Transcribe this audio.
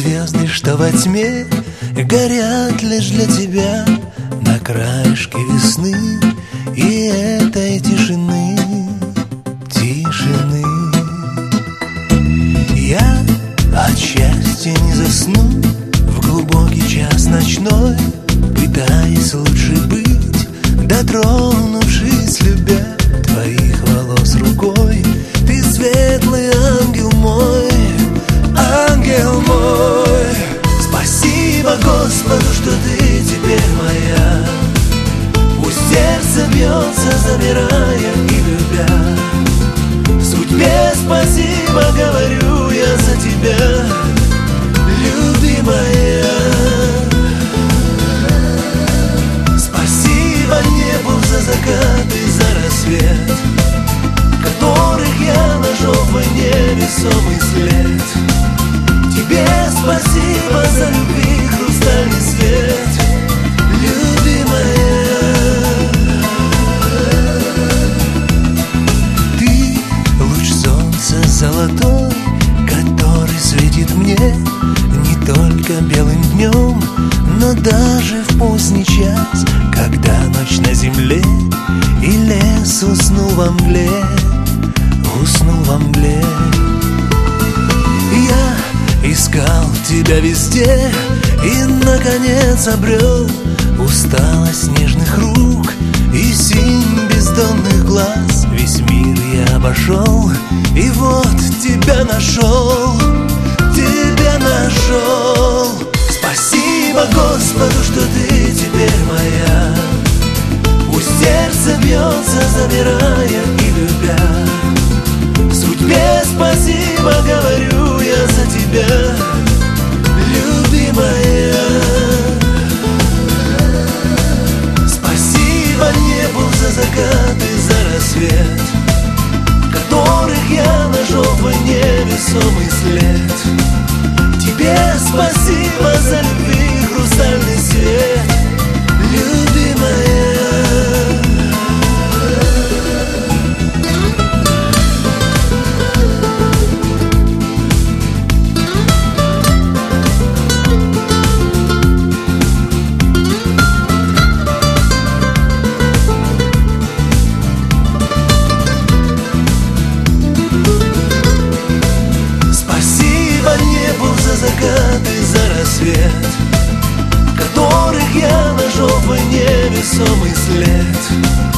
звезды, что во тьме горят лишь для тебя на краешке весны и этой тишины, тишины. Я от счастья не засну в глубокий час ночной, пытаясь лучше быть, дотронувшись, любя твоих волос рукой. Ты светлый ангел мой, ангел мой. Спасибо Господу, что ты теперь моя. Пусть сердце бьется, замирая и любя. Судьбе спасибо говорю я за тебя, любимая. Спасибо небу за закат и за рассвет, которых я нашел в войне весомый след. Тебе спасибо за любви хрустальный свет, любимая. Ты луч солнца золотой, который светит мне не только белым днем, но даже в поздний час, когда ночь на земле и лес уснул во мгле, уснул во мгле. Я искал тебя везде и, наконец, обрел усталость нежных рук и синь бездонных глаз. Весь мир я обошел и вот тебя нашел, тебя нашел. Спасибо Господу, что ты теперь моя. Пусть сердце бьется, замирая и любя. Судьбе спасибо говорю я за тебя, любимая. Спасибо небу за закат и за рассвет, которых я нашел в войне весомый след. Тебе спасибо за любви хрустальный свет, любимая. Закат и за рассвет, которых я нашел в войне весомый след.